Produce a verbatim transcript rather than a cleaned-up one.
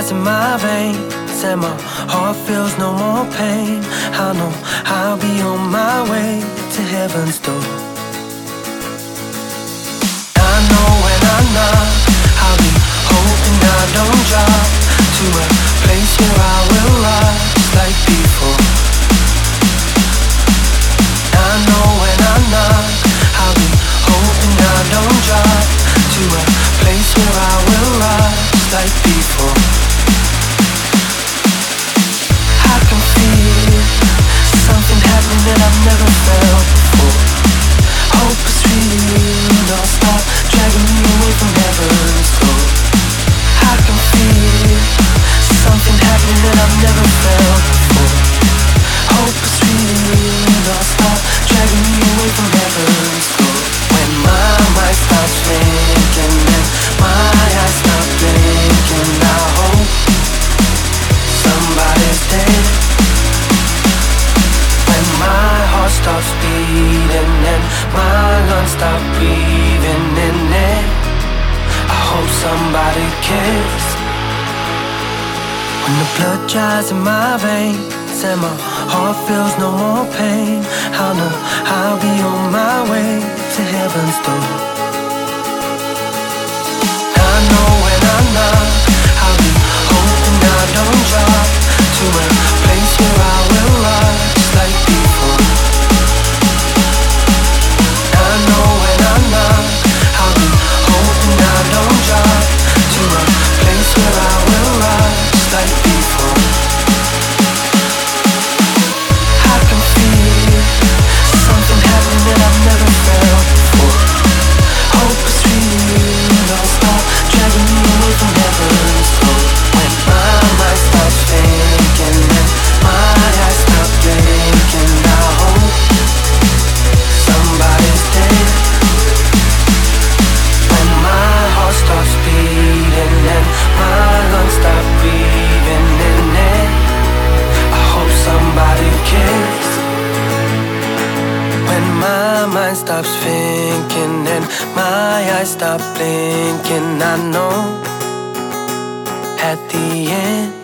dries in my veins and my heart feels no more pain. I know I'll be on my way to heaven's door. I know when I knock, I'll be hoping I don't drop to a place where I will rise like before. I know when I knock, I'll be hoping I don't drop to a place where I will rise like before. I can feel something happening that I've never felt before. Hope is real, don't stop dragging me away from heaven's door. I can feel something happening that I've never felt before. Hope is real, don't stop dragging me away from heaven's door. When my mind stops thinking and my eyes stop blinking, I hope somebody's dead. When my heart stops beating and my lungs stop breathing in it, I hope somebody cares. When the blood dries in my veins and my heart feels no more pain, I know I'll be on my way to heaven's door. I know when I knock, I'll be hoping I don't drop to a place where I will rise like before. I know when I knock, I'll be hoping I don't drop to a place where I will rise like before. I can feel something happening that I've never felt before. Hope is real, don't stop dragging me away from heaven's door. When my mind stops thinking and my eyes stop blinking, I hope somebody's dead. When my heart stops beating and my lungs stop breathing in it, I hope somebody cares. When my mind stops thinking and my eyes stop blinking, I know at the end